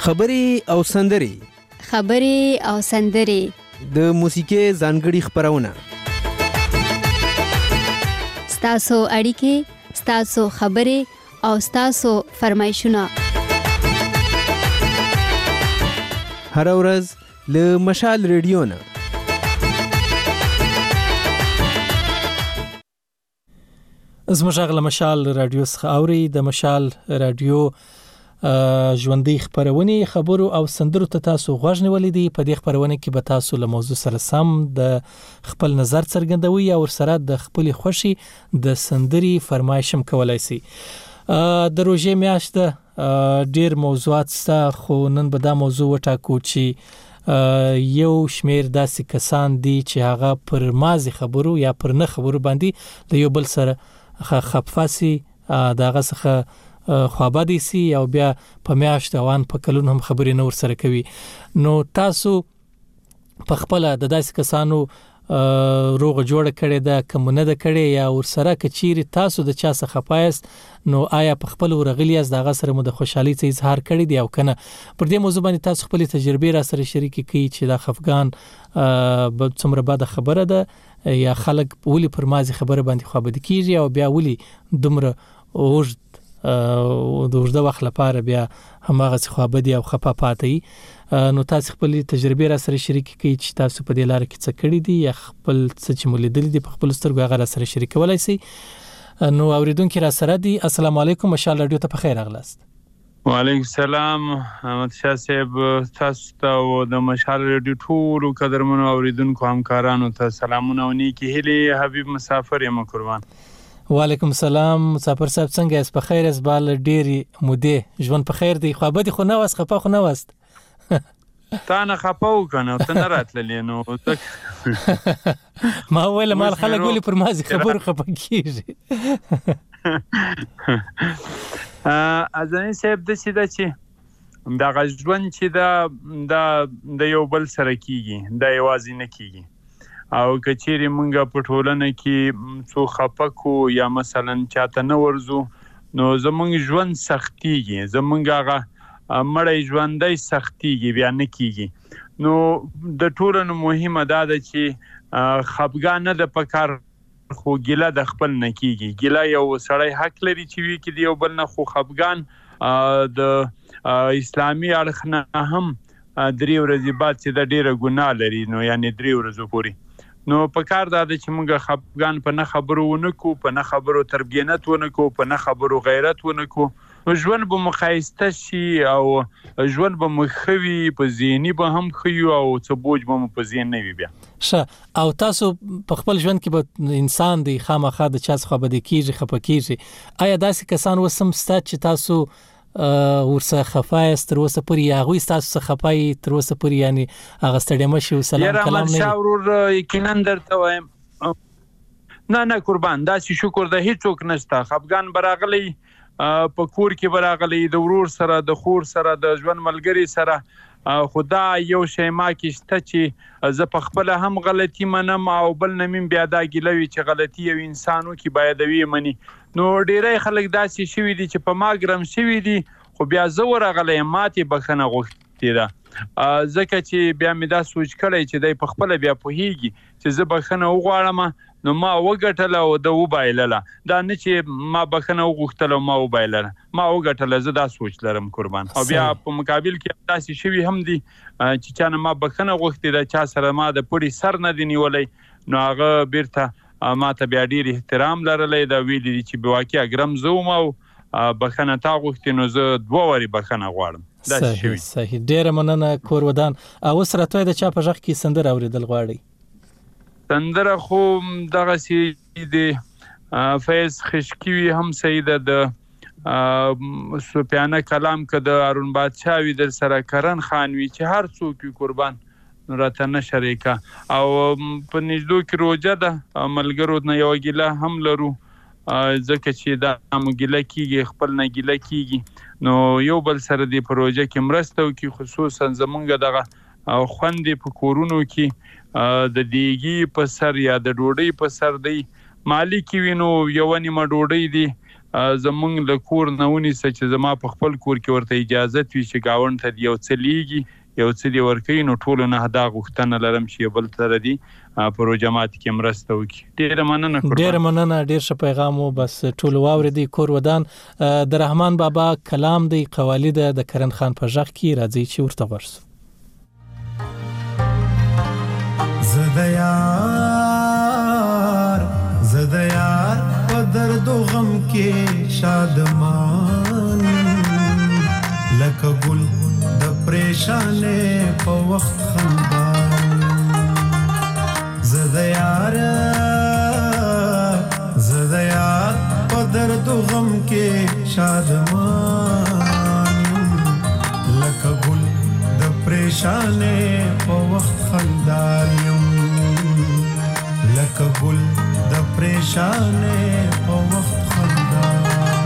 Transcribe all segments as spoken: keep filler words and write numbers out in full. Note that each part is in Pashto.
خبرې او سندرې خبرې او سندرې د موسیقۍ ځانګړي خپرونه ستاسو اړیکې ستاسو خبرې او ستاسو فرمایشونه هر ورځ له مشال ریډیو نه زموږ غږ له مشال رادیو څخه اوري. د مشال رادیو ژوندۍ خبرونه خبرو او سندرو ته تاسو غوږ نیولې دي. په دې خبرونه کې به تاسو له موضوع سره سم د خپل نظر څرګندوي او سره د خپل خوشي د سندري فرمایشم کولای شي. د روزې میاشت ډیر موضوعات سره خو نن به دا موضوع وټاکو چې یو شمیر داسې کسان دي چې هغه پر مازی خبرو یا پر نه خبرو باندې د یو بل سره خپفاسي دغه څخه خوابدي سي او بیا په میاشت اوان په کلون هم خبرې نور سره کوي. نو تاسو په خپل د داسې کسانو روغ جوړ کړي دا کومونه د کړي یا ور سره کچيري تاسو د چا څخه خپایست نو آیا په خپل ورغلی از دغه سره مو د خوشحالي څخه اظهار کړی دی او کنه پر دې موضوع باندې تاسو خپل تجربه را سره شریک کړئ چې د خفغان په څومره بعد خبره ده یا خلک ولي پر مازی خبره باندې خوابدي کیږي او بیا ولي دومره اوږد او د اوږد وخت لپاره بیا هماغه خوابدي او خپه پاتې. نو تاسو خپل تجربه را سره شریک کړئ چې تاسو په دې لار کې څه کړی دي یا خپل څه چې مولیدل دي په خپل سترګو هغه را سره شریک ولای شي. نو اوریدونکو را سره دي السلام علیکم مشال رادیو ته په خیر اغلاست. وعلیکم السلام احمد شاه صاحب تاسو ته او د مشال رادیو ټول قدرمنو اوریدونکو همکارانو ته سلامونه او نیکی هیله. حبیب مسافر یم قربان. وعلیکم السلام مسافر صاحب څنګه اس په خیر اس بال ډيري مودې ژوند په خیر دی خو به خو نه واس خپه خو نه واست تا نه خپاو کنه ته نه راتللې نو ما ویل مال خلک ولي پر مازی خبر خپه کیږي. ازنی صاحب د سیده چې دا غژوند چې دا د یو بل سره کیږي دا یوازې نه کیږي او کچېری مونږه په ټولنه کې څو خپکو یا مثلا چاته نه ورزو نو زمونږ ژوند سختيږي زمونږ هغه مړی ژوندۍ سختيږي بیا نه کیږي. نو د ټولنو مهمه دا ده چې خپګان نه د پکار خو ګیله د خپل نه کیږي. ګیله یو سړی حق لري چې وی کې دی یو بل نه خو خپګان د اسلامي اړخ نه هم درې ورځې بعد چې د ډیره ګناه لري نو یعنی درې ورځې پوري نو په کار دا چې موږ خپګان په نه خبرو ونکو په نه خبرو تربیانت ونکو په نه خبرو غیرت ونکو ژوند به مخایسته شي او ژوند به مخوي په ذهني به هم خيو او څه بوج به په ذهن نه وي بیا ښه. او تاسو په خپل ژوند کې به انسان دی خامخا د چا څخه بده کیږي خپه کیږي آیا داسې کسان وسم ست چې تاسو ورسه خفای تر اوسه پورې هغه تاسو څخه خفای تر اوسه پورې یعنی هغه ستړي مشي او سلام کلام نه شاور یقینا درته وایم نه نه قربان دا چې شکر د هیڅوک نشته خفګان براغلی په کور کې براغلی د ورور سره د خور سره د ژوند ملګری سره خدا یو شی ما کې شته چې زه په خپل هم غلطي منم او بل نمیم بیا دا ګلوي چې غلطي یو انسانو کې باید وي مني. نو ډیرای خلک داسې شوي دي چې په ما ګرم شوي دي خو بیا زه ورغلی ماتې بخښنه غوښتې ده ځکه چې بیا مې دا سوچ کړی چې دی په خپله بیا پوهېږي چې زه بخښنه وغواړم نو ما وګټله او د وبایلله دا نه چې ما بخښنه وغوښتله او ما وبایلله ما وګټله زه دا سوچ لرم قربان. او بیا په مقابل کې داسې شوي هم دي چې چا نه ما بخښنه غوښتې ده چا سره ما د پړي سر نه دی نیولی نو هغه بیرته ما ته بیا ډېر احترام لرلی دا ویلي دي چې بواقع ګرم زه وم او بخښنه تا غوښتې نو زه دوه وارې بخښنه غواړم. صحیح صحیح ډېره مننه کور ودان. اوس راته د چا په غږ کې سندره اورېدل غواړئ؟ سندره خو دغه سي د فیض خشکوي هم سید د سپیانه کلام که د ارون بادشاه وي در سره کرن خان وي چې هر څوک وي قربان راته نه شریکه او په نږدو کې روجه ده ملګرو نه یو ګیله هم لرو ځکه چې دا مو ګیله کیږي خپل نه ګیله کیږي نو یو بل سره دی په روجه کې مرسته وکړي خصوصا زمونږ دغه خوندې په کورونو کې د دیګي په سر یا د ډوډۍ په سر دی مالک وینو یو نیمه ډوډۍ دی زمونږ له کور نه ونیسه چې زما په خپل کور کې ورته اجازه وي چې گاوند ته یو څه لیږي یو څه دی ورکوي نو ټولو نه دا غوښتنه لرم چې یو بل سره دي په روجمات کې مرسته وکړي. ډېره مننه. ډېره مننه. ډېر ښه پیغام و. بس ټولو واورېدي. کور ودان د رحمان بابا کلام دی قوالی ده د کرن خان په غږ کې. راځي چې ورته ورسو. زده یار زده یار په درد و غم کې شادمان لکه ګل د پریشانې په وخت خندان زده یار زده یار په درد و غم کې شادمان لکه ګل د پریشانې په وخت خندان لکه ګل د پریشانې په وخت خندان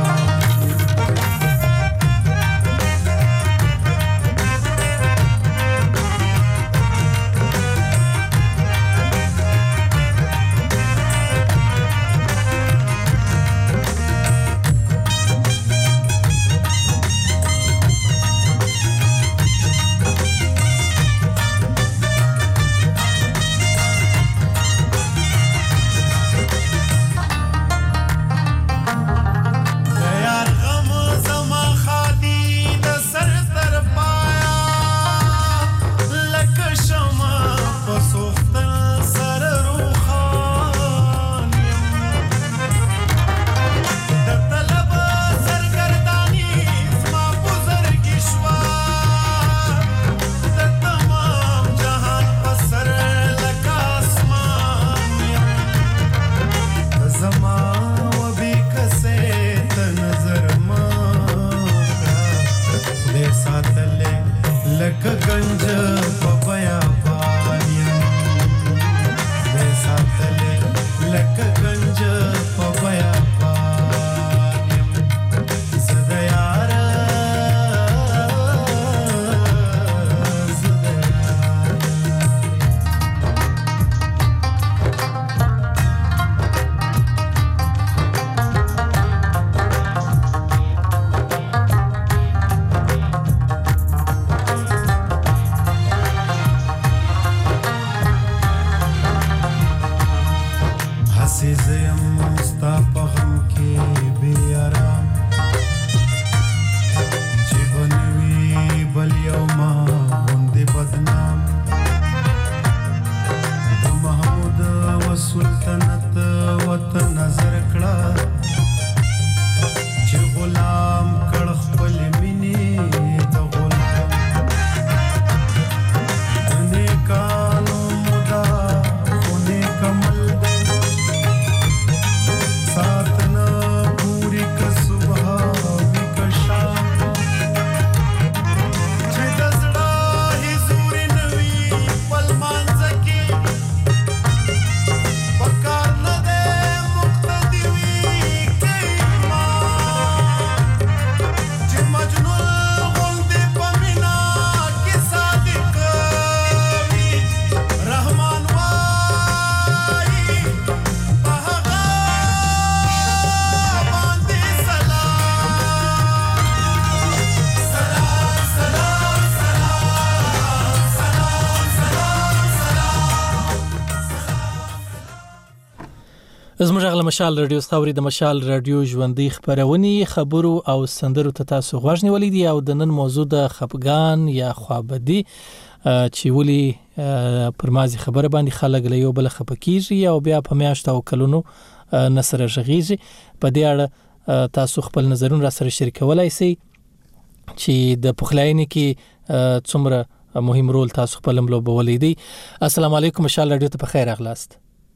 زموږ غل مشال رادیو ستوري د مشال رادیو ژوندۍ خبرونې خبرو او سندرو ته تاسو غوښنی ولیدي او د نن موضوع د خفګان یا خوابدي چې ولي پر مازي خبره باندې خلک له یو بل خپکیږي او بیا په میاشت او کلونو نصر ژغیږي. په دې اړه تاسو خپل نظرونه را سره شریکولای شئ چې د پخلاینې کې څومره مهم رول تاسو خپل ملوبولې دي. السلام علیکم مشال رادیو ته بخیر اغلاست.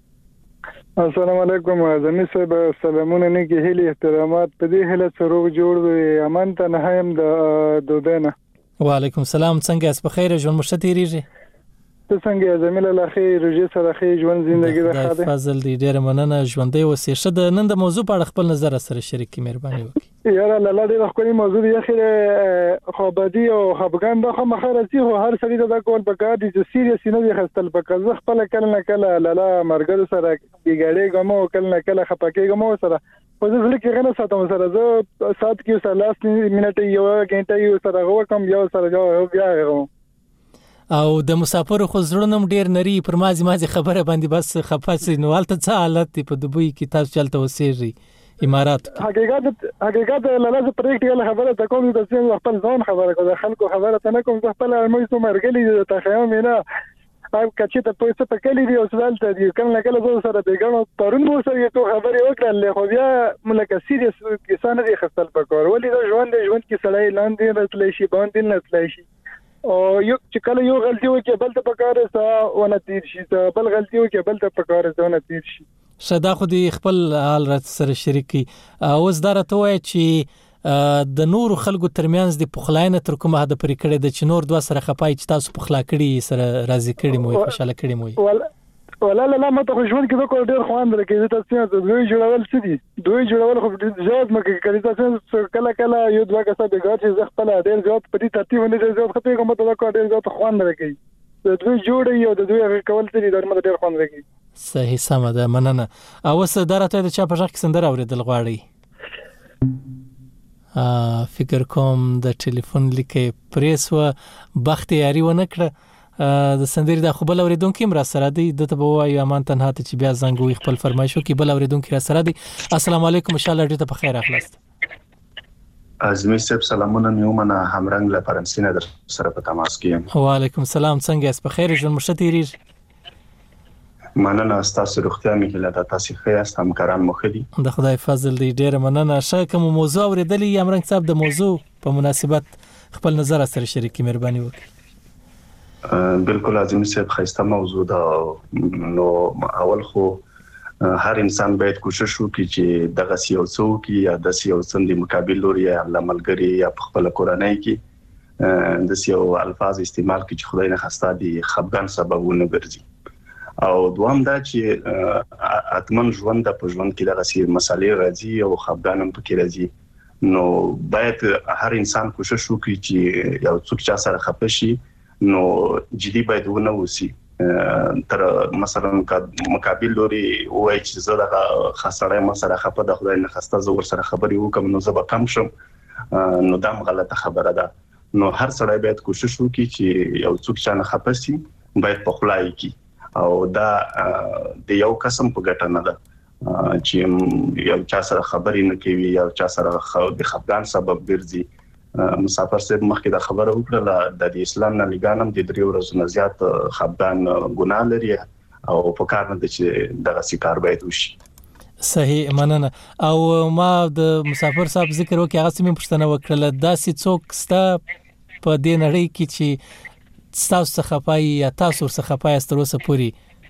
السلام علیکم زمي صاحب سلامونه نه کې هلي احترامات په دې هله سروغ جوړ وي امان ته نه هم د دوبنه. وعلیکم السلام څنګه اس بخیر ژوند مشتریږي ته څنګه زميله لخي روجي سره خي ژوند ژوندۍ د خاطر فضل دې ډېر مننه ژوندۍ اوسې شد. نن د موضوع په اړه خپل نظر سره شریک مهرباني وکړئ. یاره لاله دې خپل موضوع دی اخر خوابدي او خفګان د خو مخارتي هو هر سړي د کول په کار دي چې سیریس نه دي خستل په کله خپل کله نه کله لاله مرګ سره بیګړې ګمو کله نه کله خپکه ګمو سره په ځل کې غنه ساتم سره زه سات کې سره لاس منټه یو غنټه یو سره غو کم یو سره جو بیا غو او د مسافر خو زړونم ډیر نری پر مازی مازی خبره باندې بس خفاسي نو حالت څه حالت په دوبۍ کې تاسو چلته وسیږي امارات حقیقت حقیقت لاله پریکټیکل خبره ته کوم د څه خپل ځان خبره کوم خلکو خبره ته نه کوم خپل مې څو مرګلي ته خیام نه او کچې ته پیسې په کلی دی او سوال ته دی کله کله زه سره بیګانو پرون مو سره ته خبرې وکړل خو بیا ملکه سیریس کسان دي خپل پکور ولې دا ژوند ژوند کې سړی لاندې راتلې شي باندې راتلې شي او یو چې کله یو غلطي وکړي بل ته پکاره سا ونه تیر شي بل غلطي وکړي بل ته پکاره سا ونه تیر شي شدا خو دې خپل حال را سره شریکي اوس دا راته وای چې د نور خلکو ترمنځ د پخلاینه تر کومه هدا پرې کړی د چې نور دوه سره خپای چې تاسو پخلا کړی سره راضي کړی مو خوشاله کړی مو ولا لا لا ما ته ژوند کې دوه ډېر خوان درکې تاسو ته دوی جوړول څه دي دوی جوړول خو زیات مکه کړی تاسو کله کله یو دوه کسه به ګټي ځ خپل ډېر زیات په دې ترتیب نه زیات خپل کومه ته ډېر زیات خوان درکې دوی جوړي او دوی کول څه دي درمه ډېر خوان درکې صحیح سم ده مننه او څه درته د چا په ځخ کې سندره اوریدل غواړي فکر کوم د ټلیفون لیکې پریس و بخت یاري و نکړه د سندري د خپل اوریدونکو را سره دی د ته بوای امان تنها ته چې بیا زنګوي خپل فرمایشو کې بل اوریدونکو را سره دی السلام علیکم ان شاء الله ډیره په خیر اخلاص ازمی صاحب سلامونه میومنه همرنګ له فرانسې در سره په تماس کې و علیکم السلام څنګه اس په خیر ژوند مشتریری مننه تاسو روغتیا مې له تاسو ښه یاست همکاران مو ښه دي د خدای فضل دی ډیره مننه شه کوم موضوع اوریدلې امرنګ صاحب د موضوع په مناسبت خپل نظر سره شریکي مهرباني وکړئ بالکل اعظم صاحب خسته موضوع ده نو اول خو هر انسان باید کوشش وکړي چې دغه سیاسو کې یا د سیاسو د مقابل لوري یا لملګری یا خپل کورنۍ کې د سیاسو الفاظ استعمال کې چې خدای نه خسته دي خپګان سببونه ګرځي او دوام دا چې اتمن ژوند په ژوند کې دغه سي مسالې راځي او خپګانم پکې راځي نو باید هر انسان کوشش وکړي چې یو څوک چا سره خپه شي نو جدي باید ونه وسی تر مثلا مقابل لوري وای چې زه دغه خسړې ما سره خپه د خدای نه خسته زور سره خبري وکم نو زه به کم شم نو دا غلطه خبره ده نو هر سړی باید کوشش وکړي چې یو څوک چا نه خپه شي باید په خلای کې او دا د یو قسم په ګټه نه ده چې یو چا سره خبرې نه کوي یو چا سره د خپګان سبب ګرځي مسافر صاحب مخکې دا خبره وکړه د اسلام نه لګانم د دریو ورځې نه زیات خپګان ګناه لري او په کار نه چې دغه سکار باید وشي صحیح مننه او ما د مسافر صاحب ذکر وکړ هغه سمې پښتنه وکړه داسې څوک ستا په دې نړۍ کې چې تاسو څخه پای یا تاسو څخه پای ستروسه پوری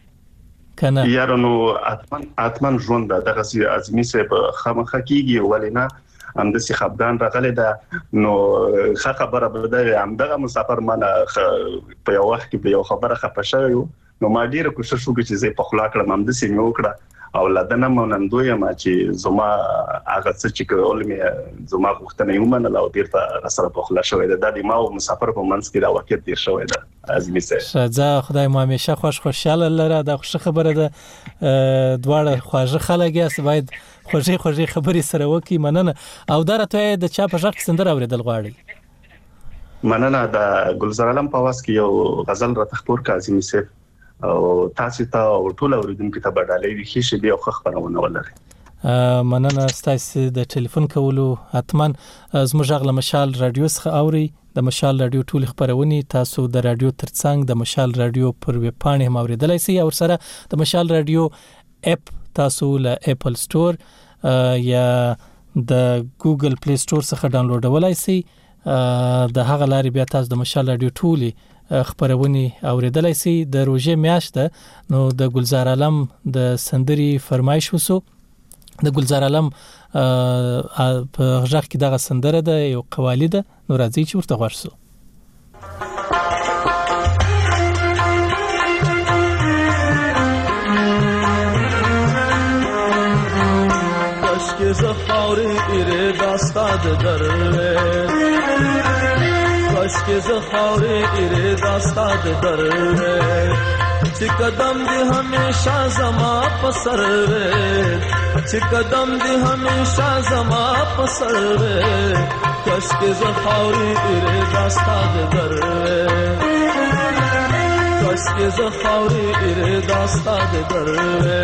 کنه یاره نو اتمن اتمن ژوند دغه سي ازمي سه خامخ کیږي ولینا هم د سي خپګان راغلی دا نو ښه خبره بل ده هم دغه مسافر منه په یو وخت کې په یو خبره خپه شوی نو ما ډیره کوشش وکړ چې زه په خلا کړم هم د سي مې وکړه او لدنه مونږ دوی ما چې زما هغه څه چې کول مې زما غوښتنه یو منل او بیرته سره په خلا شوی ده د ما او مسافر په منځ کې دا وخت تیر شوی ده ازمي سه شجاع خدای مو همیشه خوش خوشاله لره دا خوش خبره ده دواړه خواږه خلک یې باید خوږی خوږی خبرې سره وکي مننه او درته د چا په ځخ سندره اوریدل غواړي مننه د گلزار عالم په واس کې یو غزل را تخپور کا ازمي سه او تاسو ته او ټول اوریدونکو ته بدالې وی شي بیا خو خبرونه ولري مننه تاسو د ټلیفون کولو حتمان زموږ غل مشال رادیو څخه اوري د مشال رادیو ټول خبرونه تاسو د رادیو ترڅنګ د مشال رادیو پر ویب پاڼه هم اوریدلای شئ او سره د مشال رادیو اپ تاسو له اپل سٹور یا د ګوګل پلی سٹور څخه ډاونلوډولای شئ د هغه لارې بیا تاسو د مشال رادیو ټولي خبرونه اوریدلای شئ د روزه میاشت نو د گلزار عالم د سندري فرمایش وسو د گلزار عالم په غږ کې دغه سندره ده یو قوالی ده نو راځي چې ورته ورسو که زخاری ایره دستاد دره کاش که زخاری ایره دستاد دره چې قدم دې همیشه زما په سر وې چې قدم دې همیشه زما په سر وې کاش کې زه خاورې ایرې داستا د در وې کاش کې زه خاورې ایرې داستا د در وې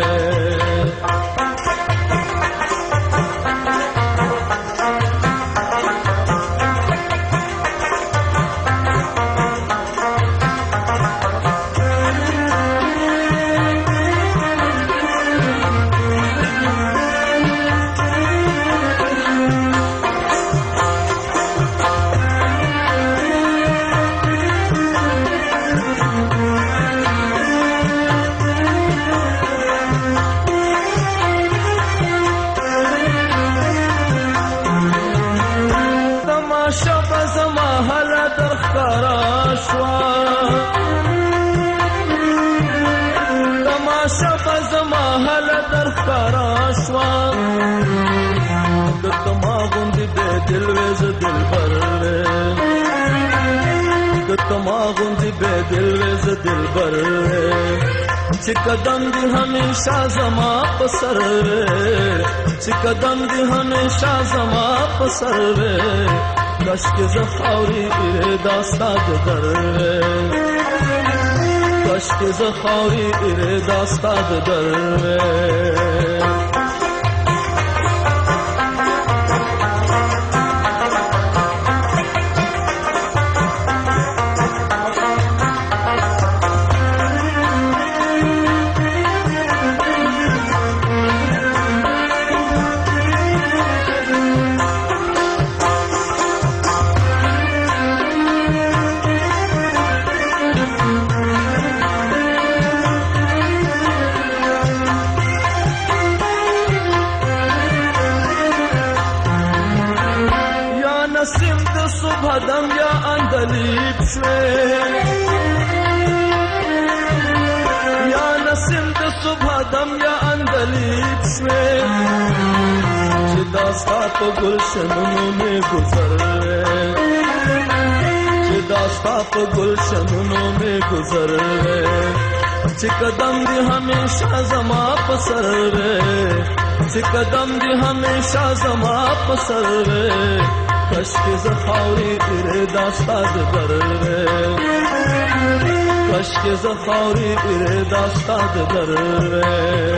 چې قدم دې همیشه زما په سر وې چې قدم دې همیشه زما په سر وې کاش کې زه خاورې ایرې داستا د در وې کاش کې زه خاورې ایرې داستا د در وې په گلشنونو میں گزر وے چې داستا په گلشنونو میں گزر وے چې قدم دې همیشه زما په سر وے چې قدم دې همیشه زما په سر وے کاش کې زه خاورې ایرې داستا د در وے کاش کې زه خاورې ایرې داستا د در وے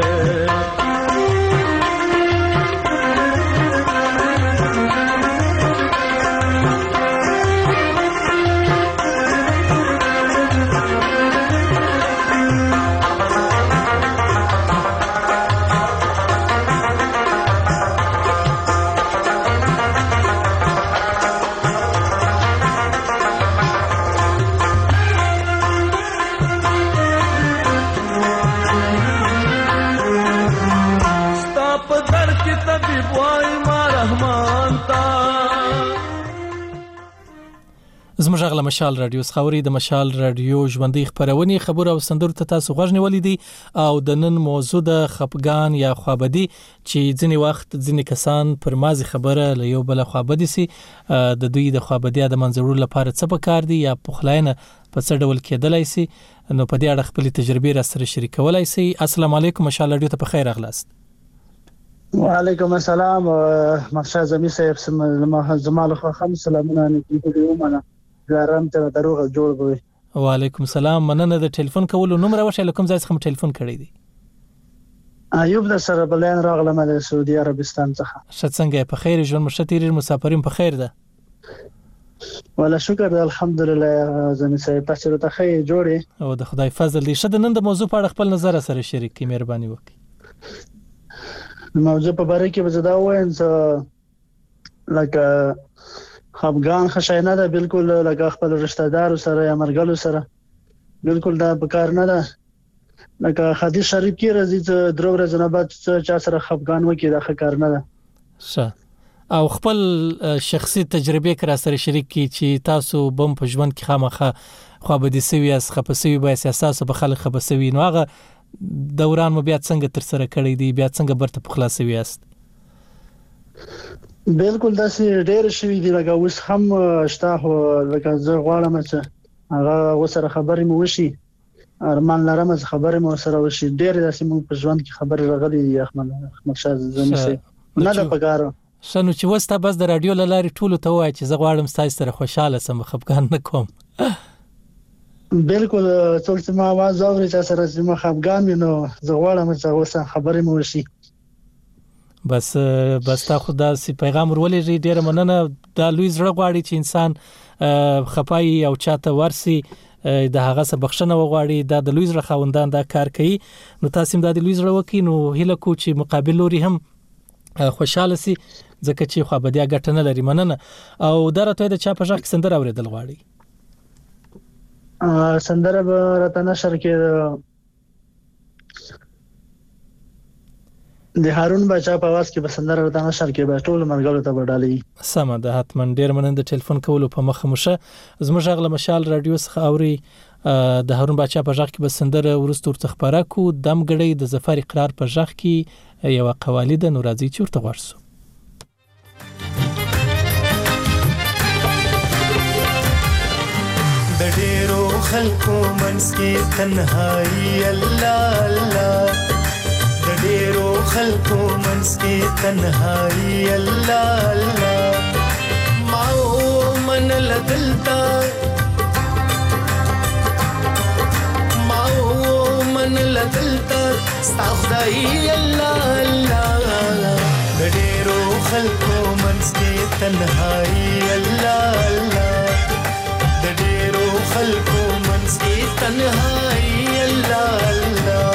زموږ غلا مشال رادیو خاوري د مشال رادیو ژوندۍ خبرونه خبر او سندرو ته تاسو غوښنه ولیدي او د نن موضوع د خپګان یا خوابدي چې ځینی وخت ځینی کسان پر مازی خبره له یو بل خوابدي سي د دوی د خوابدي د منځورو لپاره څه پکار دي یا پخلاینه په څه ډول کېدلای سي نو په دې اړه خپل تجربې را سره شریکولای سي. السلام علیکم مشال رادیو ته په خیر اغلاست. وعلیکم السلام مخشا زمي صاحب زمال خو خمس سلامونه نکیږي ومنه ګرام ته دروغ جوړ وي. وعلیکم السلام مننه د ټلیفون کولو نومره وشه کوم ځای څخه ټلیفون کړی دی؟ ایوب د سره بلین راغلم د سعودي عربستان څخه. شڅنګه په خیر ژوند مشتری مسافرین په خیر ده؟ ولا شکر الحمدلله زمي صاحب تاسو ته خیر جوړي او د خدای فضل دې شد نن د موضوع په اړه خپل نظر سره شریک کی مهرباني وکړئ. موضوع په باره کې وزدا وایم چې لکه خپګان خشاینه ده بالکل لکه خپل رشتہ دار سره یا مرګلو سره بالکل دا بکار نه ده. لکه حدیث شریف کې راځي چې درو ورځې نه بعد چا سره خپګان وکړي دا ښه کار نه ده. ښه او خپل شخصي تجربه کرا سره شریک کی چې تاسو بم په ژوند کې خامخه خوابدي سوي اس خپسوي به اساسه په خلک خپسوي نو هغه دوران مو بیا څنګه تر سره کړی دی بیا څنګه برته په خلاصوي است؟ بالکل داسې ډېر شوی دی لکه اوس هم شته خو لکه زه غواړم چې هغه وسره خبرې مو وشي ارمان لرم چې خبره مو سره وشي. ډېر داسې موږ په ژوند کې خبرې راغلي احمد احمد شاه زمي سي نه د پکارو شنو چې وستا بس د رادیو لاري ټولو ته وای چې زه غواړم تاسو سره خوشاله سم خفقان نه کوم. بالکل څوک چې ما आवाज اوري چې سره چې ما خفقان نو زه غواړم چې اوسه خبرې مو وشي. بس بس تا خدا سي پیغام ورولې ډېر مننه. دا لوی زړه غواړي چې انسان خپای او چاته ورسي د هغه څخه بخښنه وغواړي. دا د لوی زړه خوندان دا کار کوي. نو تاسو هم د لوی زړه وکي نو هله کو چې مقابل لوري هم خوشاله سي ځکه چې خو بدیا ګټنه لري. مننه. او درته د چا په ځخ سندره اوریدل غواړي؟ ا سندره به راته نشر کې د هارون بچا په واس کې به سندره راته نشر کې به ټول مرګلو ته وډالي. سم ده. حتمن ډیر مننه د ټلیفون کولو په مخه مشه. زموږ غله مشال رادیو څخه اوري د هارون بچا په ځخ کې به سندره ورستور تخبره کو دم غړي د ظفر اقرار په ځخ کې یو قوالید نورازي چورته ورسو. د ډېرو خلکو منځ کې تنهایی الله الله د ډېرو خلکو منځ کې تنهایی الله الله ما او من لدلتا ما او من لدلتا ستا خدای الله الله د ډېرو خلکو منځ کې تنهایی الله الله د ډېرو خلکو منځ کې تنهایی الله الله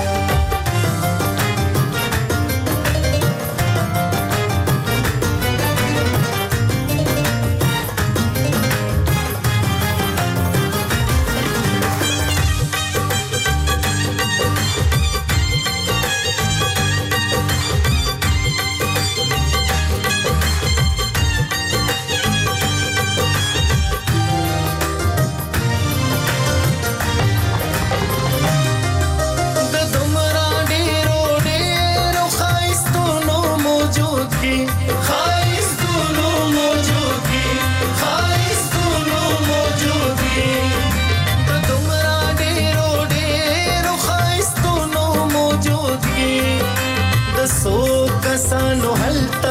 کسانو هلتا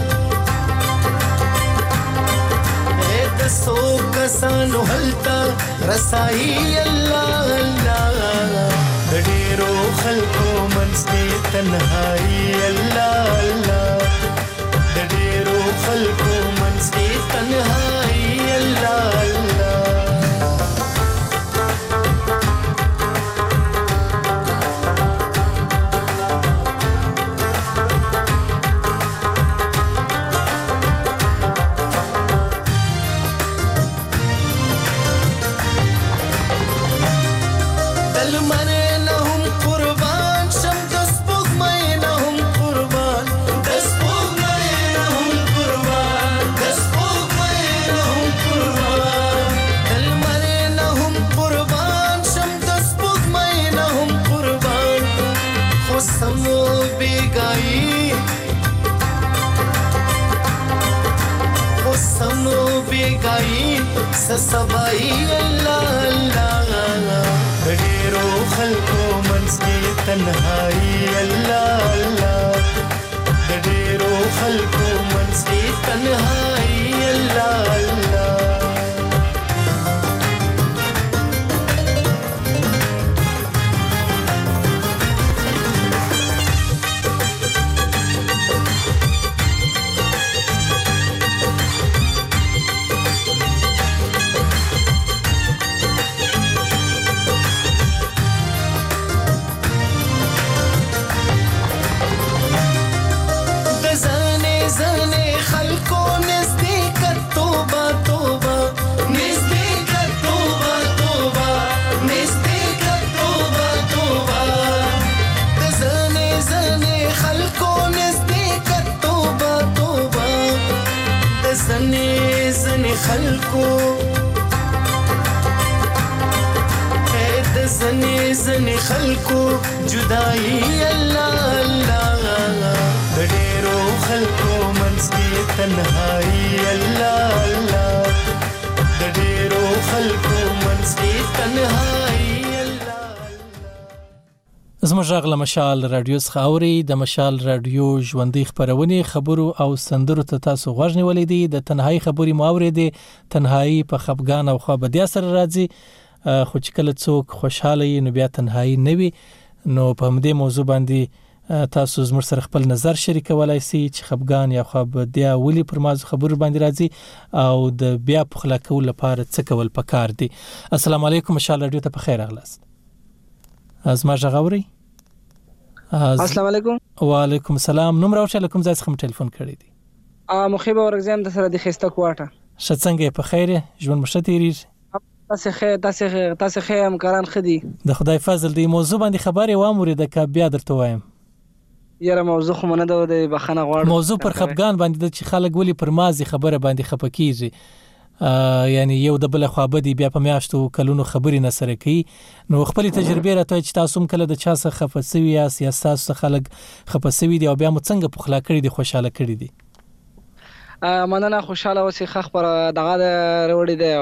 اے دسو کسانو هلتا رسائی الله الله د ډېرو خلکو منځ کې تنهایی الله الله د ډېرو خلکو منځ کې تنهایی الله الله سبای الله الله د ډېرو خلکو منځ کې تنهایی الله الله د ډېرو خلکو منځ کې تنهایی الله الله خلکو د زنی زنی خلکو جدائی الله الله د ډېرو خلکو منځ کې تنهایی الله الله د ډېرو خلکو منځ کې تنهایی الله زموږ غږ له مشال رادیو څخه اوري د مشال رادیو ژوندۍ خبرونه خبرو او سندرو ته تاسو غوږ نیولې دي د تنهایی خبري ماورې دي تنهایی په خفګان او خوابدیا سره راځي خو چې کله څوک خوشاله وي نو بیا تنهایی نه وي نو په همدې موضوع باندې تاسو زموږ سره خپل نظر شریکولای شئ چې خفګان یا خوابدیا ولې پر مازو خبرو باندې راځي او د بیا په خلا کول لپاره څه کول پکار دي. السلام علیکم مشال رادیو ته په خیر راغلاست. از ما ژغوري از... السلام علیکم. وعلیکم السلام. نوم راوچا لکم ځای څخه ټلیفون کړی دی. ا مخيبه ورغزم د سره د خسته کوټه. شڅنګ په خیر ژوند مشتيري. تاسو خیر تاسو خیر تاسو خیر همکاران خدي. د خدای فضل دی موضوع باندې خبرې و امر د ک بیا درته وایم. یاره موضوع خو نه ده د بخنه غواړم. موضوع پر خفګان باندې چې خلک ولي پر مازي خبره باندې خپکیږي. یعنی یو د بل خوابدي بیا په میاشتو کلونو خبري نه سره کوي نو خپل تجربه راته چې تاسو هم کله د چا څخه خفسوي یا سیاست خلک خفسوي دي او بیا مو څنګه په خلا کړی دي خوشاله کړی دي. مننه خوشاله اوسې خخ پر دغه وروړي دی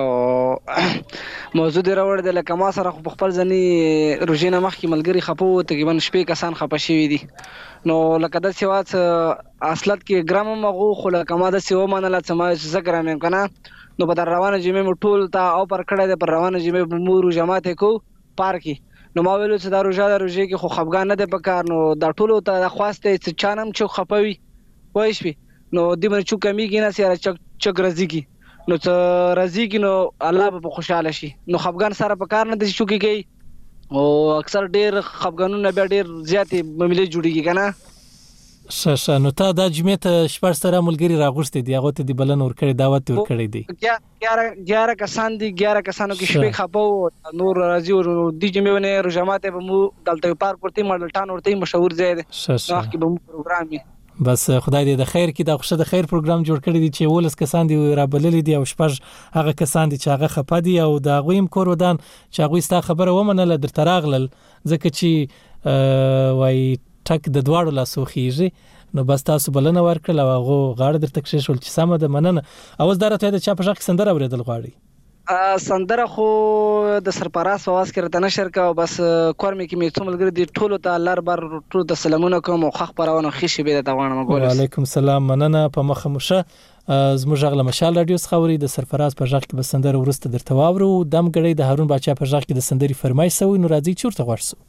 او موضوع دی وروړي دی لکه ما سره خپل ځنی روزینه مخکې ملګری خپو تقریبا شپې کسان خپه شوي دي نو لکه د سیوات اصلت کې ګرام مغو خو لکه ما د سیو منله چې ما ذکر مې کنه نو په روانه جمعې مټول تا او پر کړه د پر روانه جمعې مور جماعت کو پارکي نو ما ویلو چې دا روزه د روزه کې خو خفګان نه ده پکار نو دا ټولو ته خواسته چې چانم چې خپوي وای شي نو د من چې کمیږي نه سره چک چک رزيږي نو چې رزيږي نو الله به خوشاله شي نو خفګان سره پکار نه دي چې کوي او اکثر ډیر خفګانونه به ډیر زیاتې مملې جوړیږي کنه. شاشه نو تا د جمعې ته شپږ سره ملګری راغوښتي دی هغه ته دی بلن ور کړی دعوت ور کړی دی ګیاره ګیاره کسان دي ګیاره کسانو کې شپې خپو نور راځي او د جمعې نه روزماته به مو دلته پارک ورته مالټان ورته مشهور ځای دی نو کې به مو پروګرام وي بس خدای دې د خیر کې د خوشا د خیر پروګرام جوړ کړی دی چې ولس کسان دی را بللې دي او شپږ هغه کسان دي چې هغه خپه دي او دا غویم کور ودان چې هغه ستا خبره ومنله در تراغلل ځکه چې وای ټک د دواړو لاسو خيږي نو بس تاسو بلنه ورکړل او هغه غاړه درته کښې شول چې سم ده مننه. اوس درته د چا په ځخ سندره اوریدل غواړي سندره خو د سرپراس واس کړه نشر کا بس کورمې کې مې څومره ګر دي ټولو ته الله بر ټول د سلامونه کوم او خخ پرونه خشي به د غوانم ګول. وعلیکم السلام مننه په مخه مشه زموږ غږ له مشال رادیو څخه اوري د سرفراز په ځخ کې به سندره ورسته درته واورو دم غړي د هارون بچا په ځخ کې د سندري فرمایش سوی نو راځي چورته غوړسو.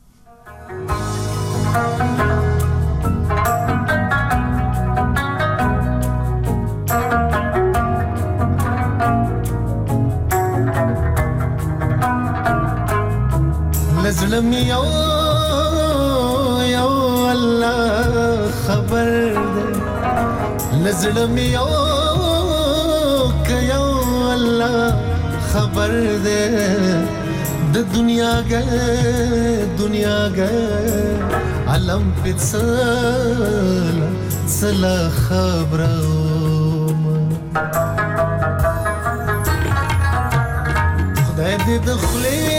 لزلم یو یو الله خبر ده لزلم یو ک یو الله خبر ده د دنیا ګه دنیا ګه علم پڅل سلا خبرو خدای دې دخلې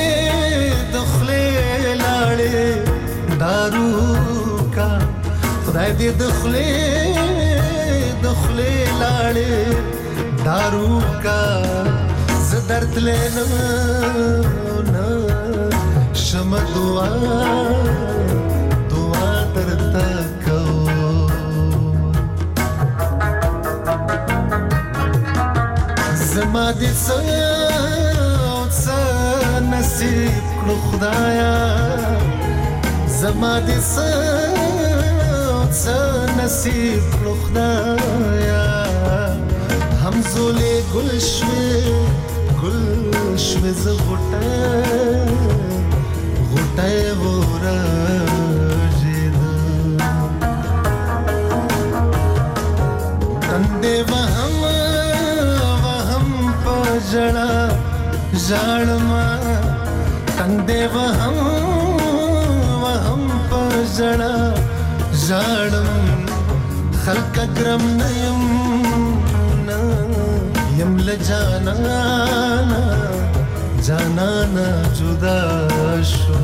دارو کا خدای دې دخلې دخلې لاړې دارو کا زدرت لنه نه شم دعا دعا درته کو زما دې څه نصیب کړو خدایا زما دې څه نصیب کړو خدایا همزولې ګل شوې ګل شوې ز غټه غټه ورځې تندې وهم وهم پجړه ژړما تندې وهم زړه ژړم خلک ګرم نه يم نه يم لجانا جانا نه جدا شو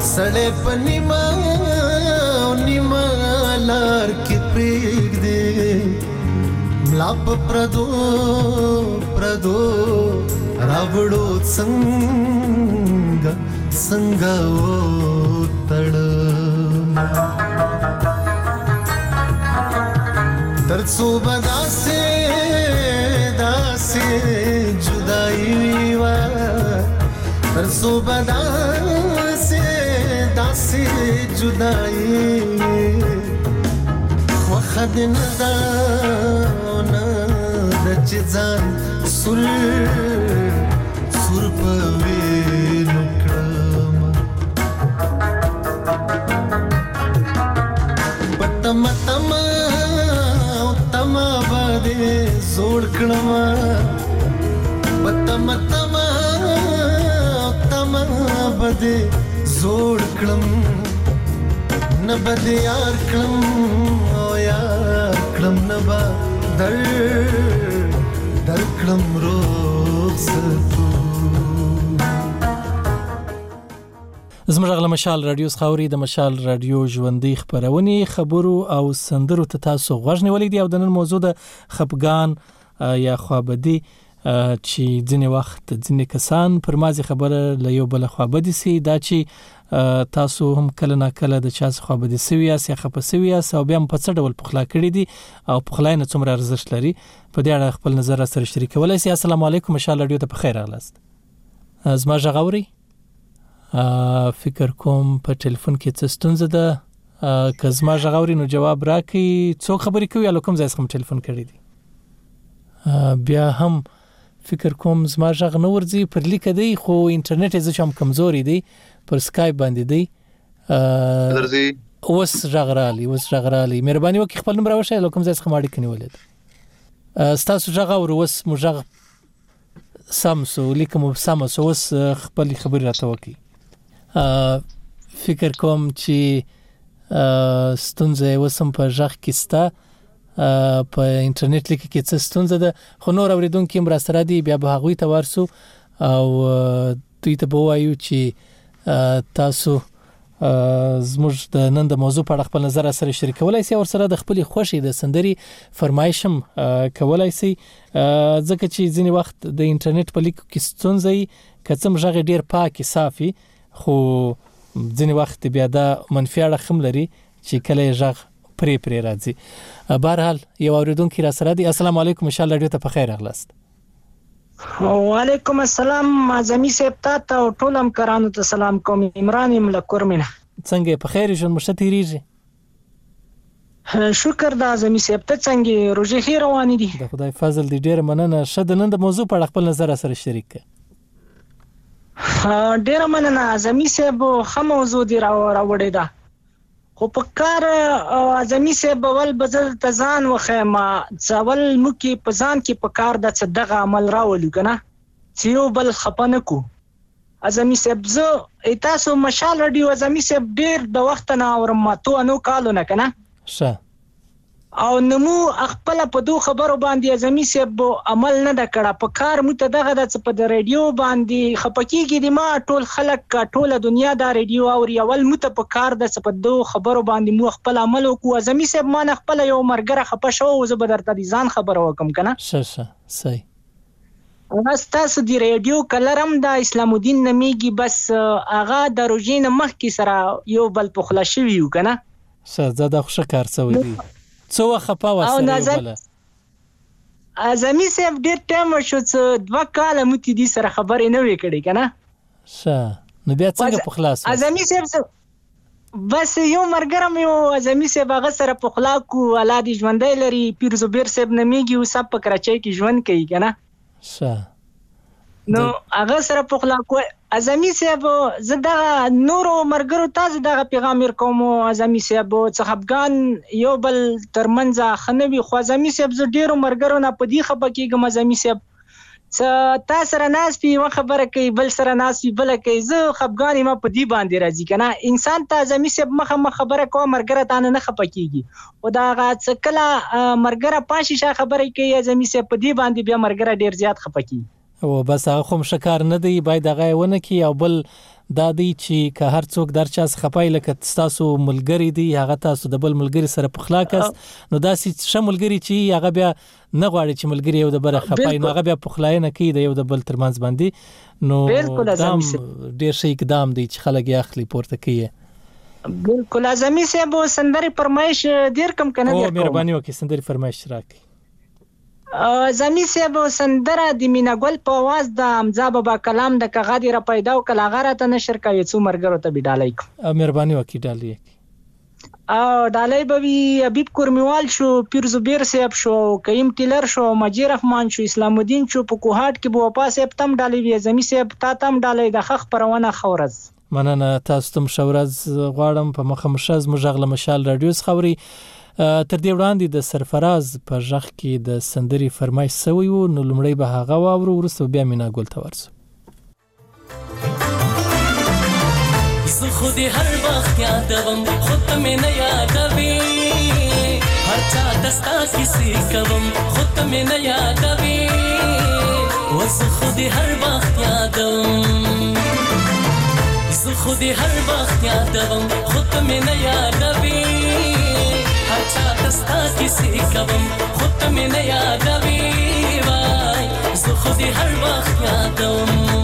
سړې په نیمه نیمه لار کې پرېږدې ملا په پردو پردو راوړو څنګه څنګه وتړم درڅو بداسې داسې جدایي وا درڅو بداسې داسې جدایي وخت نه دا نه د چې ځان سر سر په وینو کړم پتم تم تم باندې زوړ کړم پتم تم تم باندې زوړ کړم نه بده یار کړم او یار کړم نه با در در کړم روزتو زموږ غل مشال رادیو خاوري د مشال رادیو ژوندۍ خبرونه خبرو او سندرو ته تاسو غوښنه ولې دی او د نن موضوع د خپګان یا خوابدي چې ځینې وخت ځینې کسان پر مازی خبره له یو بل خوابدي سي دا چې تاسو هم کله نه کله د چا څخه خوابدي سوي یا خپه سوي یا او بیا په څه ډول پخلا کړی دي او پخلا نه څومره ارزښت لري په دې اړه خپل نظر سره شریکولای شئ. السلام علیکم مشال رادیو ته په خیر راغلاست. زما ژغوري فکر کوم په ټلیفون کې څه ستونزه ده که زما ژغوري نو جواب راکړي څوک خبرې کوي یا کوم ځای څخه ټلیفون کړی دی بیا هم فکر کوم زما ژغ نه ورځي پر لیک دی خو انټرنیټ یې ځکه کمزوري دی پر سکایپ باندې دی درځي اوس ژغ رالي اوس ژغ رالي مهرباني وکړئ خپل نمبر راوښیئ کوم ځای څخه ماړی کني ولید ستاسو ژغ او اوس مو ژغ سامسو لیکم سامسو اوس خپل خبر راته وکړي فکر کوم چې ستونزه وسم په ژغ کې ستا په انټرنیټ لیک کې څه ستونزه ده خو نور اوریدونکو هم را سره دي بیا به هغوی ته ورسو او دوی ته به وایو چې تاسو زموږ د نن د موضوع په اړه خپل نظر سره شریکولای شئ او سره د خپل خوښي د سندري فرمایشم کولای شئ ځکه چې ځینې وخت د انټرنیټ په لیک کې ستونزه کڅم ژغ ډیر پاکي صافي خو ځینې وخت بیا دا منفي اړه هم لري چې کله ژغ پری پری راځي. بهرحال یو اوریدونکو را سره دی. السلام علیکم ان شاء الله ډیره په خیر راغلاست. وعلیکم السلام اعظمي صاحب ته او ټول همکارانو ته سلام کوم. عمران یم له کورمنه. څنګه په خیر ژوند مشته تیریږي؟ شکر د اعظمي صاحب ته څنګه روزي خیر روان دي؟ د خدای فضل دی ډیره مننه. شد نن د موضوع په اړه خپل نظر سره شریک کړئ. ډیره مننه اعظمي صاحب خو موضوع دی راوړی دا خو په کار اعظمي صاحب ول بدل تزان وخما ځول مکي په ځان کې په کار د صدقه عمل راولو کنه چې یو بل خپنه کو اعظمي صاحب زه تاسو مشال رادیو اعظمي صاحب ډیر د وخت نه اورم تو انو کالو نه کنه شه او نمو خپل په دو خبرو باندې اعظمي صاحب عمل نه د کړه په کار مت دغه د په رادیو باندې خپکیږي د ما ټول خلک ټول دنیا د رادیو او ریول مت په کار د په دو خبرو باندې مو خپل عمل کو اعظمي صاحب ما نه خپل یو مرګره خپ شو او زه بدرته دي ځان خبر وکم کنه شه شه صحیح تاسو دی رادیو کلرم د اسلام الدین نمیږي بس اغا د روجین مخ کی سره یو بل په خلا شوی یو کنه شه زده خوشا کار سوی دی څو خپه وسره یو بل اعظمي صاحب ډیر ټایم شو چې دوه کاله متي دي سره خبرې نه وې کړې کنه شه نو بیا څنګه په خلاص اعظمي صاحب بس یو مرګرم یو اعظمي صاحب هغه سره په خلا کو اولاد ژوندۍ لري پیر زبیر صاحب نمیږي او سب په کراچۍ کې ژوند کوي کنه شه نو هغه سره په خلا کو اعظمي صاحب زدا نورو مرګرو تاسو دغه پیغام ورکوم اعظمي صاحب څخه افغان یو بل ترمنځ خنوي خو اعظمي صاحب ز ډیرو مرګرو نه پدی خبر کېږم اعظمي صاحب څ تاسو سره ناس په خبره کوي بل سره ناس بل کوي زه افغان ما پدی باندې راځي کنه انسان ته اعظمي صاحب مخه مخ خبره کوه مرګره تانه نه خپه کیږي او دا غا څکلا مرګره پاشي شا خبره کوي اعظمي صاحب پدی باندې بیا مرګره ډیر زیات خپه کیږي او بس هغه خو شکار نه دی باید هغه ونه کی او بل دا دی چې که هر څوک در چا خپای لکه تاسو ملګری دی هغه تاسو د بل ملګری سره په خلاقس نو دا سي شملګری چې هغه بیا نه غواړي چې ملګری یو د بل خپای نو هغه بیا په خلاینه کوي د یو د بل ترمنځ باندې نو دا ډیر شي اقدام دی چې خلک یې اخلي پورته کوي. بالکل اعظمي صاحب سندري فرمایش ډیر کم کنه او مهرباني وکړئ سندري فرمایش راکړئ. اعظمي صاحب سندره د میناګل په आवाज د حمزه بابا کلام د کغادي را پیدا او کلا غره ته نشر کوي څو مرګرو ته بډالای مهرباني وکړئ ډالۍ او ډالۍ به وی حبیب کورمیوال شو پیر زبیر صاحب شو کریم ټیلر شو مجید رحمان شو اسلام الدین شو په کوهات کې بو پاس صاحب تم ډالۍ وی اعظمي صاحب تا تم ډالۍ د خخ پرونه خورز مننه تاسو تم شورز غواړم په مخه مشز مجغله مشال رادیو خوري تر دې وړاندې د سرفراز په ژغ کې د سندري فرمایش سوی و نو لمړی به هغه واورو ورسته بیا مینا ګل ته ورسو. زه خو دې هر وخت یادوم خو ته مې نه یادوي هر چا دستا کیسې کوم خو ته مې نه یادوي و زه خو دې هر وخت یادوم زه خو دې هر وخت یادوم خو ته مې نه یادوي هر چا دستا کیسې کوم خو ته مې نه یادوي وای زه خو دې هر وخت یادوم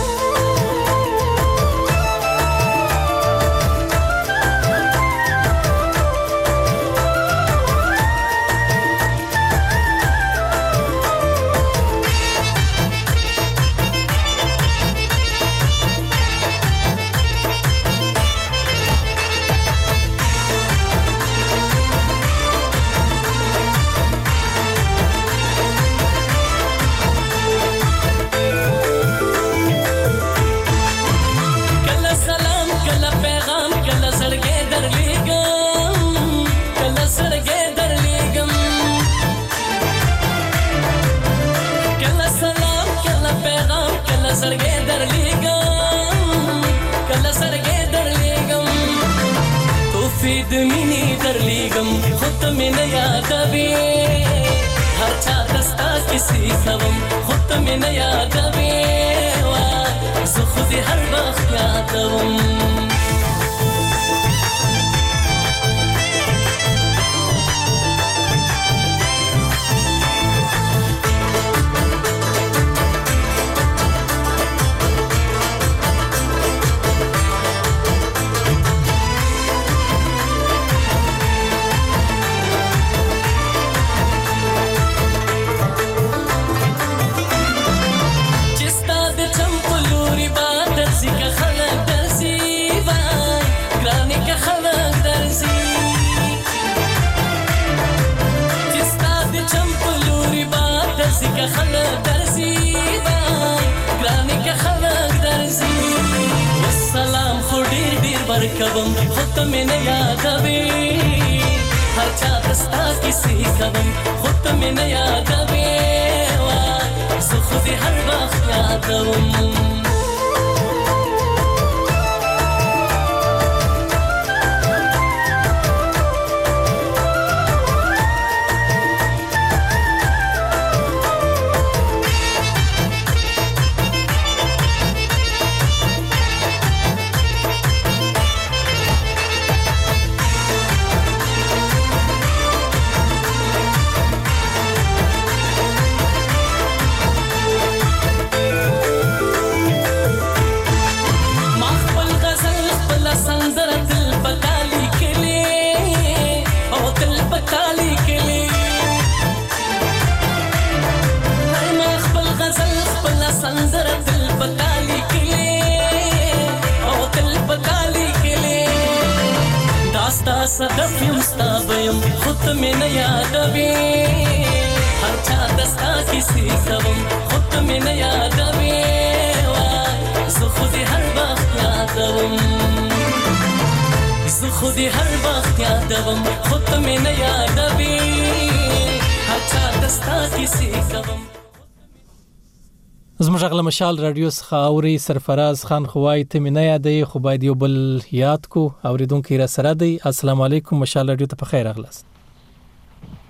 زموږ مشال رادیو څخه اوري سرفراز خان خوای ته مې نه یادې خو باید یو بل یاد کو اوریدونکو را سره دی. السلام علیکم مشال رادیو ته په خیر اغلاس.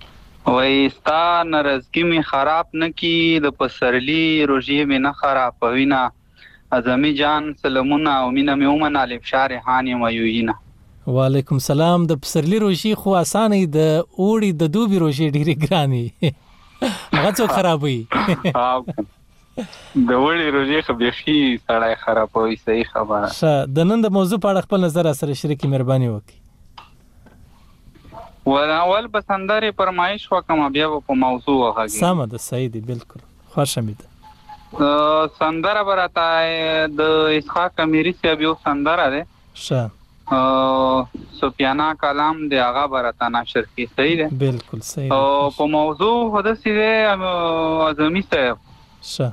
وای ستا ناراضگی می خراب نکی د پسرلی روزي می نه خرابوینا اعظمي جان سلامونه او مینه می ومن الف شارحان ميوینا. وعلیکم سلام. د پسرلی روزي خو اسانه د اوړي د دوبي روزي ډیره ګراني هغه څو خرابوي. د وړي روزي خو بيخي سړی خرابوي. صحیح خبره. ښه د نن د موضوع په اړه خپل نظر سره شریکي مهرباني وکړئ. ول اول بسندري پرمایش وکم بیا په موضوع وغږی. سم ده صحیح دی بالکل خوښه مې ده. سندره براته د اسحاق امیری صاحب یو سندره ده. ښه سفیانا کلام دی هغه براته نشر کی. صحیح ده بالکل صحیح. او په موضوع هدسي ده اعظمي صاحب. ښه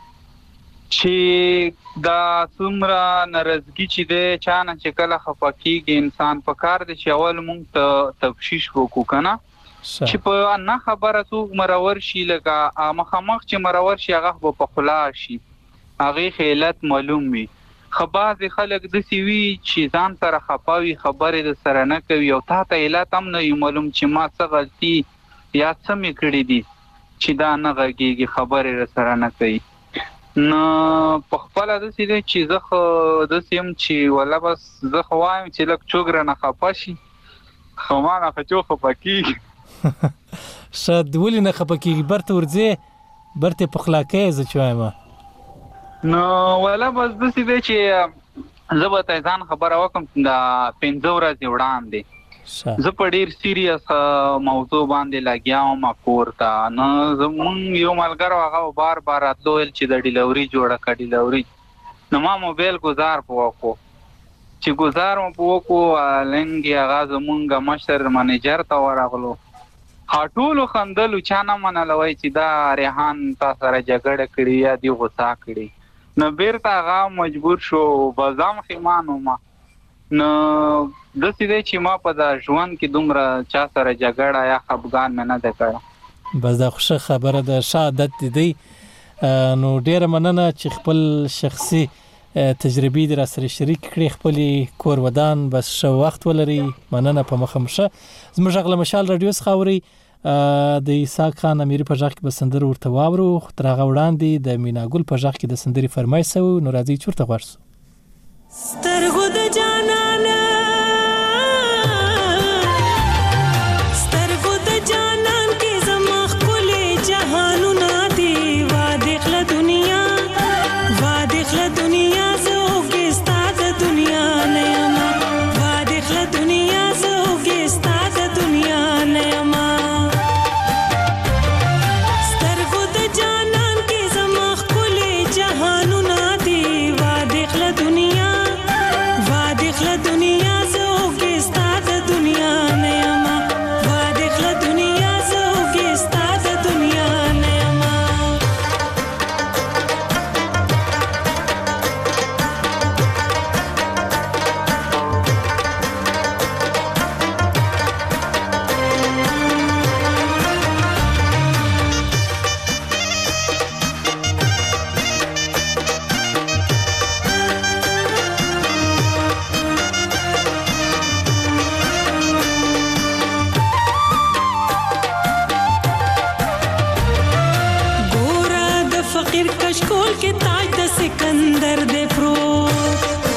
چې دا څومره ناراضګي چې ده چانه چې کله خفقېږي انسان په کار دی چې اول مونږ ته تفشیش وکړو کنه چې په نه خبره څوک مرور شي لکه مخامخ چې مرور شي هغه په خلا شي هغه علت معلوم وي. خو بعضې خلک داسې وي چې ځان سره خفه وي خبرې د سره نه کوي او تا ته علت هم نه وي معلوم چې ما څه غلطي یا څه مې کړي دي چې دا نه غږېږي خبرې د سره نه کوي. نو په خپل داسې دی چې زه خو داسې یم چې ولا بس زه خو وایم چې لږ څوک رانه خفه شي خو ما نه خو څوک خفه کېږي. ښه ولې نه خفه کېږي برته ورځې برته په خلا کوې زه چې وایم نو ولا بس داسې دی چې زه به ته ځان خبره وکړم د پنځه ورځې وړاندې زه په ډیر سیریس موضوع باندې لګیا وم کور ته. نو زمونږ یو ملګری هغه بار بار راتلو ویل چې د ډیلیوري جوړه کړه ډیلیوري. نو ما موبایل ګزار په وکړو چې ګزار مو په وکړو لنګي هغه زمونږ مشر منیجر ته ورغلو ټولو خندلو چا نه منله وایي چې دا ریحان تا سره جګړه کړې یا دې غوسه کړې. نو بیرته هغه مجبور شو بزم خیمانو ما. نو داسې دی چې ما په دا ژوند کې دومره چا سره جګړه یا خفګان مې نه ده کړی. بس دا ښه خبره ده ښه عادت دی. نو ډیره مننه چې خپل شخصي تجربې دې را سره شریک کړې خپلې کور ودان بس ښه وخت ولري. مننه په مخه مشه. زموږ غږ له مشال راډیو څخه اورئ د اسحاق خان امیري په غږ کې به سندره ورته واورو. خو تر هغه وړاندې د مینا ګل په غږ کې د سندرې فرمایش سوی. نو راځئ چې ورته غوږ سو. سترګو د جانانه سترګو د جانان کې زما ښکلې جهانونه دي. واده خله دنیا واده خله دنیا زه اوږې ستا د دنیا نه یمه. واده خله دنیا زه اوږې ستا د دنیا نه یمه. سترګو د جانان کې زما ښکلې جهانونه دي. واده خله دنیا دنیا زه اوږې ستا د دنیا نه یمه. واده خله دنیا زه اوږې ستا د دنیا نه یمه. کشکول کې تاج د سکندر دے پروت.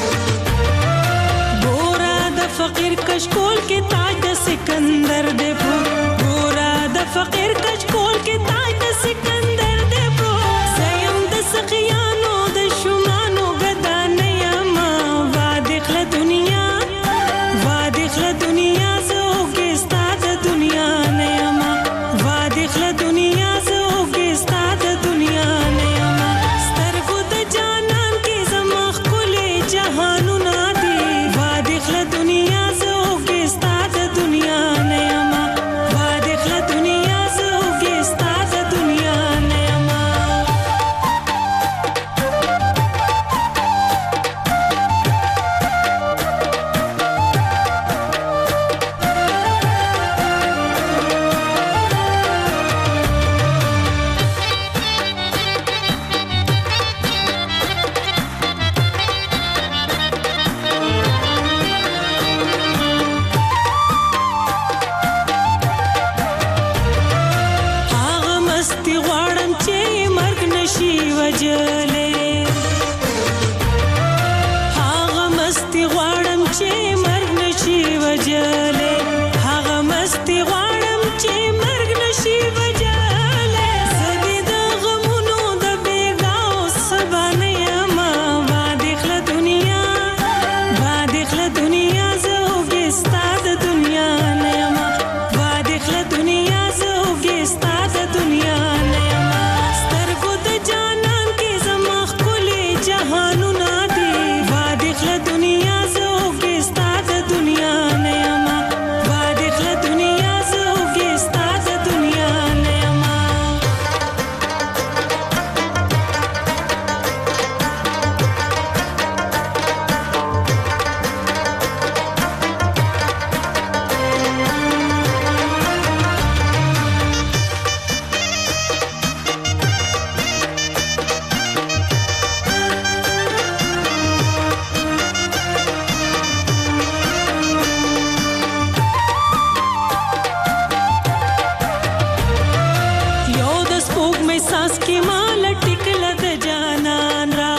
ګورا د فقیر کشکول کې تاج د سکندر دے پروت. ګورا د فقیر کشکول کې تاج د سکندر دے پروت. زیم د سقیانو د شمانو غدا نه یم. واده خله دنیا واده خله دنیا زه اوږې ستا د دنیا نه یم. واده خله دنیا زه اوږې ستا د دنیا نه یم. جهانونه دي. واده خله دنیا زه اوږې ستا د دنیا نه یمه. واده خله دنیا زه اوږې ستا د دنیا وجلې هغه مستی غواړم چې مرګ نشي وجلې هغه مستی غواړم چې مرګ نشي وجلې زدي د غمونو د بیګاو سبا نه یم وادخله دنیا وادخله دنیا زه وګستا د دنیا نه یم وادخله دنیا زه وګستا د دنیا نه یم سترګو د جانان کې زما ښکلي جهانونه دي وادخله دنیا زه وګستا د دنیا نه یم وادخله دنیا زه وګستا د دنیا نه یم یو د سپوږمۍ ساس کې مال ټیکله د جانان را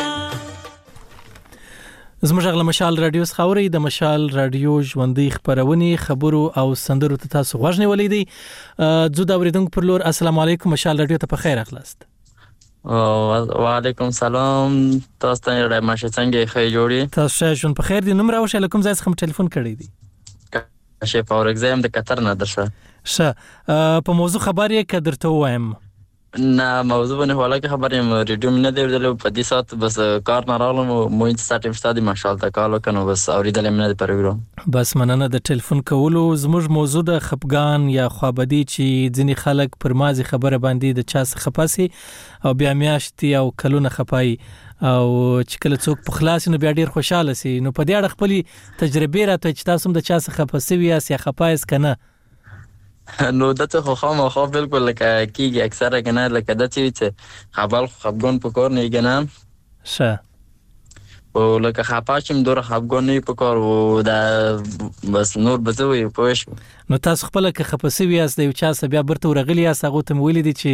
زموږ غل مشال رادیو خاوري د مشال رادیو ژوندۍ خبرونه خبرو او سندرو ته تاسو غوښنه ولیدي زو دا ورېدونکو پر لور السلام علیکم مشال رادیو ته په خیر اخلاست وعلیکم سلام تاسو ته راځم چې څنګه ښه جوړی تاسو ژوند په خیر دي نوم راوښه لکم ځای څخه ټلیفون کړی دی شي فور ایگزام د قطر نه درشه ښه په موضوع خبرې کدرته وایم نه موضوع نه ولا کې خبرې ریډیو نه دی ورته په دې سات بس کار نه راغلم مو انت ساتم ستادي ماشاءالله کالو کنه بس اوریدل نه دی پروګرام بس مننه د ټلیفون کولو زموږ موضوع د خپګان یا خوابدي چې ځینی خلک پر مازی خبره باندې د چا څخه خپاسي او بیا میاشتي او کلونه خپای او چې کله څوک په خلاص نو بیا ډیر خوشاله سي نو په دې اړه خپل تجربه راته چې تاسو د چا څخه خپاسي یا سي خپایس کنه نو دته خو خامہ خو بالکل لکه کیږي اکثره کنه لکه دته چې خپل خپګون پکور نه کنه شه او لکه خپاشم دور خپګون نه پکور او دا بس نور بزوي پوښ نو تاسو خپل کې خپسي یاست یو چا بیا برته ورغلی یا سغه ته ویل دي چې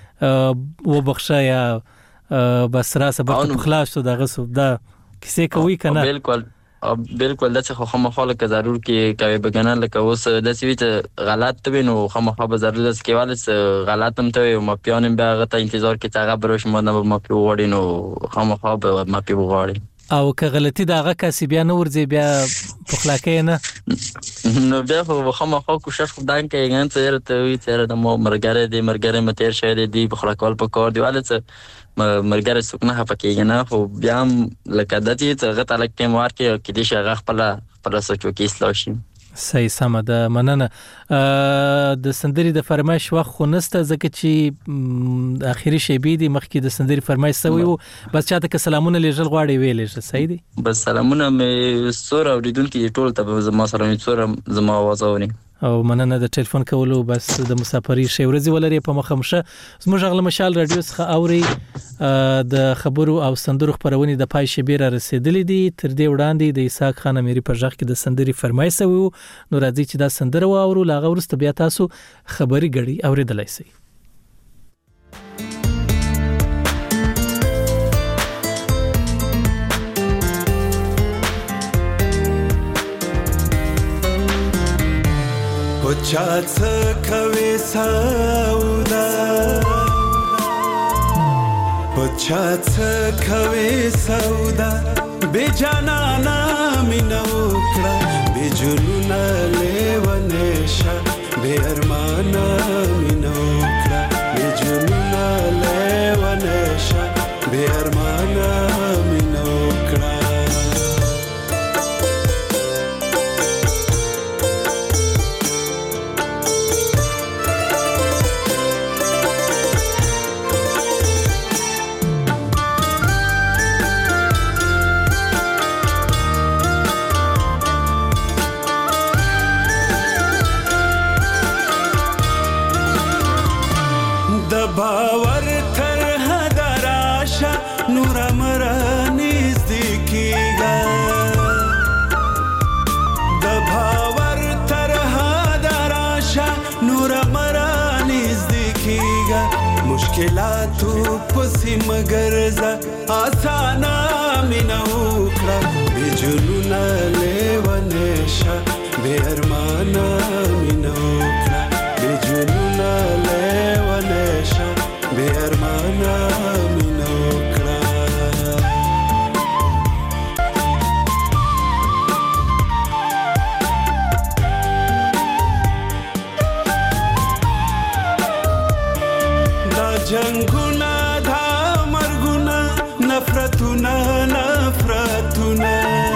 و بخښه یا بس را سبب خلاص شو دغه سو دا کیسه کوي کنه بالکل بالکل دغه خو خامخاله که ضرور کې کوي بګنه لکه اوس د سویت غلط ته نو خامخا به ضرور د کېواله غلط هم ته ما پیانم به غته انتظار کې تاغه بروش مو نه ما پی وړي نو خامخا به ما پی وغواړي او که غلطی دغه کسي بیا نور ځي بیا پخلاکې نه نو بیا خو خامخا کوشش خدان کې ګان ته ته وي تر د مو مرګره دي مرګره متیر شه دي پخلاکول په کار دی والته مرګره سکنه پکې نه خو بیا لکه دتی ته غته لکه مار کې کې دي شغه خپل پر سوچو کې اسلاشي صحیح سم ده مننه د سندري د فرمایش وخت خو نسته ځکه چې اخیری شی بي دي مخکې د سندري فرمایش سوي وو بس چاته که سلامونه لېږل غواړي ویلې صحیح دي بس سلامونه مې سور اوریدونکو ټول ته زما سره مې سور زما आवाज اوري او مننه د ټلیفون کولو بس د مسافرۍ شی ورځي ولري په مخمشه زموږ غل مشال رادیو څخه اوري د خبرو او سندرو خبرونه د پای شبیر رسیدلې دي تر دې وړاندې د اسحاق خان اميري په ځخ کې د سندري فرمایش وو نو راځي چې دا سندره واورو لاغه ورسته بیا تاسو خبري غړي اوریدلای شئ پچا څه کوي سودا پچا څه کوي سودا بے جانا مینو کړه بے جنونه لیونه شه بے ارمانه مینو کړه بے جنونه لیونه شه بے ارمانه مینو کړه باور تر حد راشه نور مرانیز دیکیگا د باور تر حد راشه نور مرانیز دیکیگا مشکلاتو پس مگر ز آسانا مینا وکړه بې جنونه لیونې شه بې ارمانه مینا وکړه بې جنونه لیونې شه بې ارمانه مینا وکړه دا جنگونه دا مرګونه نفرتونه نفرتونه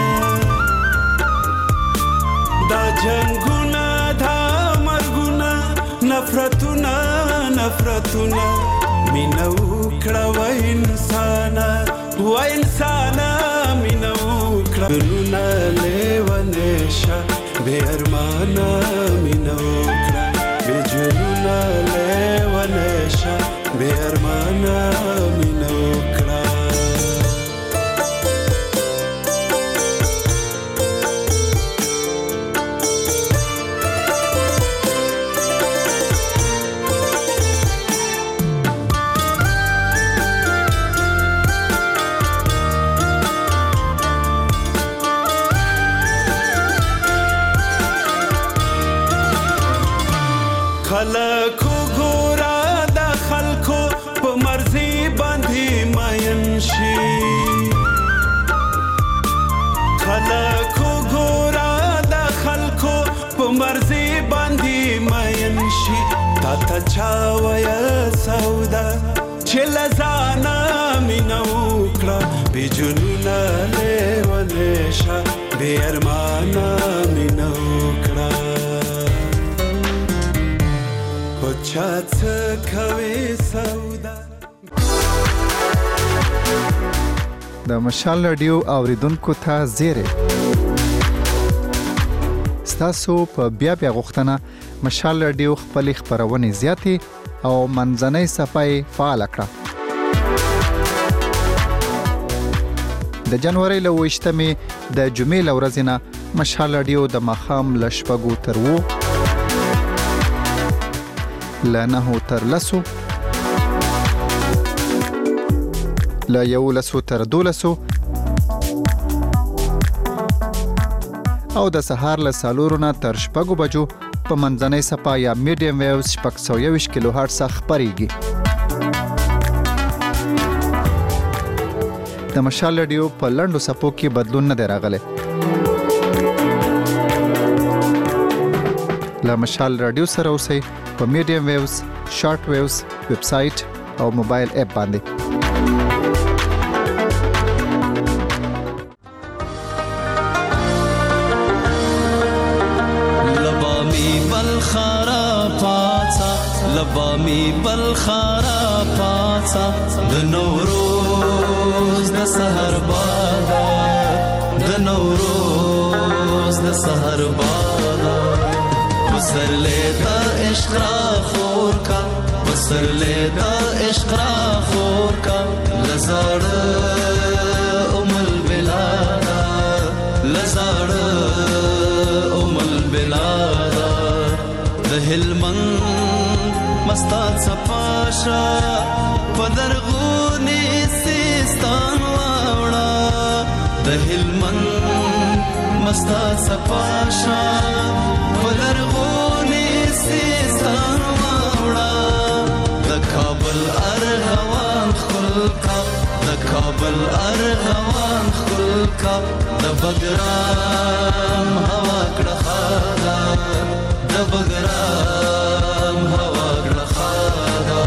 دا جنگونه دا مرګونه نفرتونه نفرتونه مینا وکړه و انسانه و انسانه مینا وکړه ګلونه لیونې شه بې ارمانه مینا وکړه بې جنونه لیونې شه بې ارمانه مینا وکړه خلکو ګورا د خلکو په مرزي باندې ماین شي خلکو ګورا د خلکو په مرزي باندې ماین شي تا ته چا ویا سودا چې لزانا مینا وکړه بې جنونه لیونې شه بې ارمانه مینا وکړه چات کوي سودا د مشال رادیو اوریدونکو ته زیری ستاسو په بیا بیا غوښتنه مشال رادیو خپل خبرونه زیاتې او منځنۍ صفای فعال کړه د جنوري له وشتمې د جمعې لورځنه مشال رادیو د مخام لشپګو تر وو لانه تر لسو لا یو لسو تر دولسو او د سهار له سالورونه تر شپږو بجو په منځنۍ صفا یا میډیم ویوز شپږ سوه یوویشت کیلو هرټز خپرېږي د مشال رادیو په لنډو صفو کې بدلون نه دی راغلی له مشال رادیو سره اوسئ په میډیم ویوز شارټ ویوز ویب سټ او موبایل اپ باندې لبامي بالخرا پاڅا لبامي بالخرا پاڅا د نوروز د سحر بادا د نوروز د سحر بادا بسر لیتا عشق را خور کا بسر لیتا عشق را خور کا لزاڑ ام البلادا لزاڑ ام البلادا دهلمن مستات سپاشا پدرغونی سیستان واوڑا دهلمن مستات سپاشا پدرغونی سیستان واوڑا د کابل ارغوان خلقا د کابل ارغوان خلقا د بګرام هوا کړه خالا د بګرام هوا کړه خالا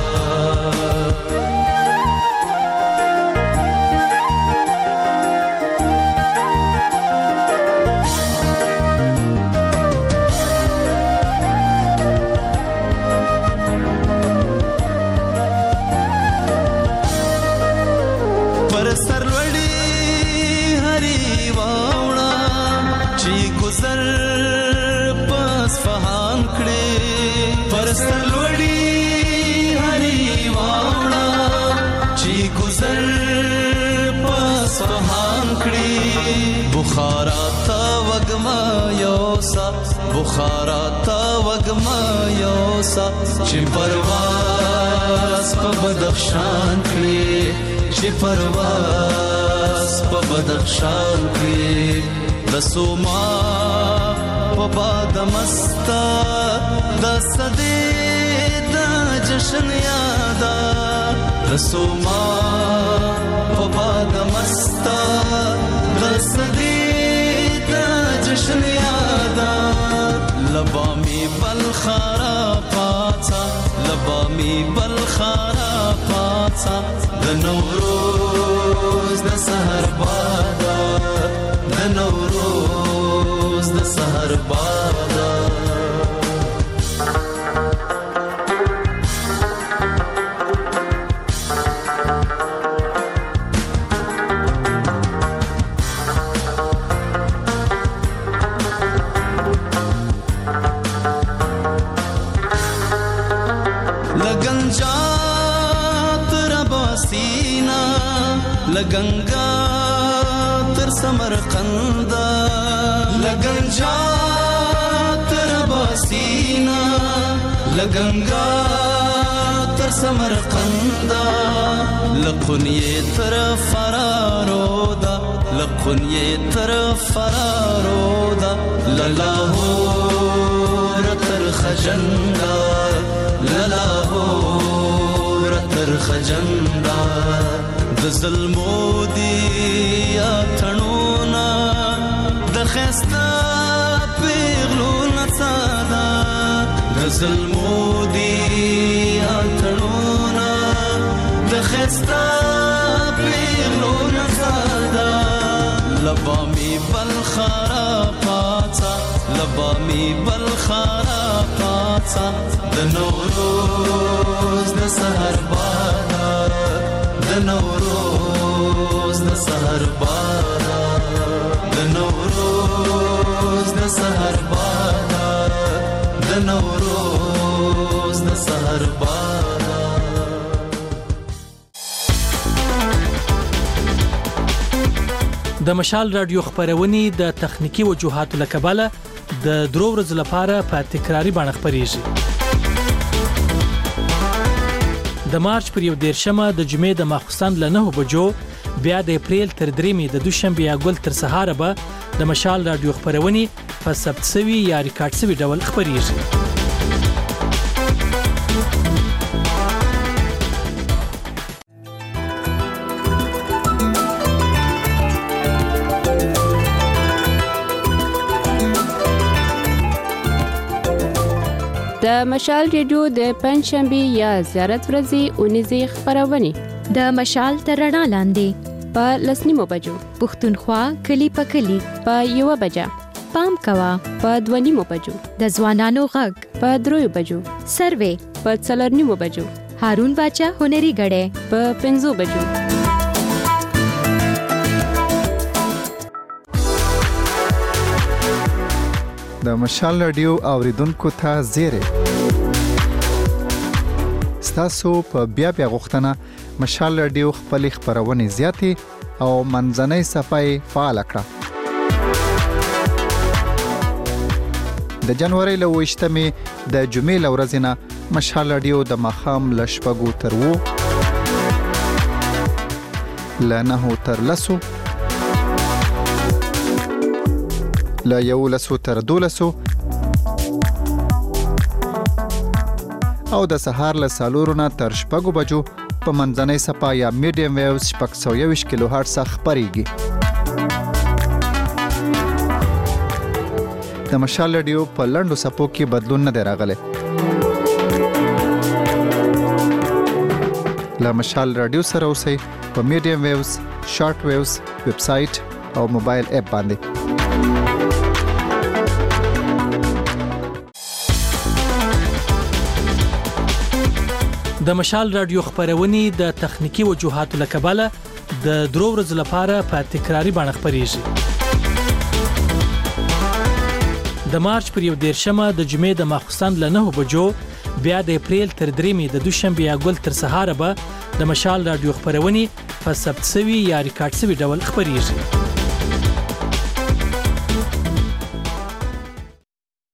بخارا تا وګ وګما یوسا بخارات وګما یوسا چې پرواز په بدخشان کې چې پرواز په بدخشان کې د سوما په باد مستا د صدې د جشن یادا د سوما په باد مستا د صدې د جشن یادا لبامي بلخرا پاتا لبامي بلخرا پاتا د نوروز د سحر بادا د نوروز د سحر بادا لګنګا تر سمرقند لګنجا تر باسینا لګنګا تر سمرقند لقنیه تر فرارودا لقنیه تر فرارودا للاهور تر خجندا للاهور تر خجندا د ظلمو دی یا تڼونا د خستا پیغلو نڅادا د ظلمو دی یا تڼونا د خستا پیغلو نڅادا لبامي بلخرا پاتا لبامي بلخرا پاتا د نوروز د سحر بادا د نوروز د سحر بادا د نوروز د سحر بادا د نوروز د سحر بادا د مشال رادیو خبرونه د تخنیکی وجوهاتو لکباله د درو ورځې لپاره په تکراری باندې خبريږي د مارچ پر یو دیرشمه د جمعې د ماخستان له نه بجو بیا د اپریل تر دریمې د دوشنبه یا ګل تر سهار به د مشال رادیو خبرونه په ثبت سوي یا ریکارډ سوي ډول خبريږي د مشال ریډیو د پنځشنبه یا زیارت ورځې اونیزه خبرونه د مشال تر رڼا لاندې په لسنیمو بجو پښتونخوا کلی په کلی په یو بجا پام کوا په دونیمو بجو د ځوانانو غږ په دروي بجو سروې په څلورنیمو بجو هارون باچا هنري غړې په پنځو بجو د مشال رادیو اوریدونکو ته زیره ستاسو په بیا بیا غوښتنه مشال رادیو خپل خبرونه زیاتې او منځنۍ صفحه فعال کړه د جنوري له وشتمه د جمعې لورځنه مشال رادیو د مخام لشپګو تر وو لنه تر لسو لا یو لسو تر دولسو او د سهار له سالورونه تر شپږو بجو په منځنۍ صفحه یا میډیم ویوز شپږ سوه یوویشت کیلو هرتز خبريږي د مشال رادیو په لنډو صفو کې بدلون نه دی راغلی له مشال رادیو سره اوسئ په میډیم ویوز شارټ ویوز ویب سټ او موبایل اپ باندې د مشال رادیو خبرونه د تخنیکی وجوهاتو لکباله د درو ورځې لپاره په تکراری باندې خبريږي د مارچ پر یو دیرشمه د جمعې د ماخستان له نه بجو بیا د اپریل تر دریمې د دوشنبه یا ګل تر سهار به د مشال رادیو خبرونه په ثبت سوي یا ریکارډ سوي ډول خبريږي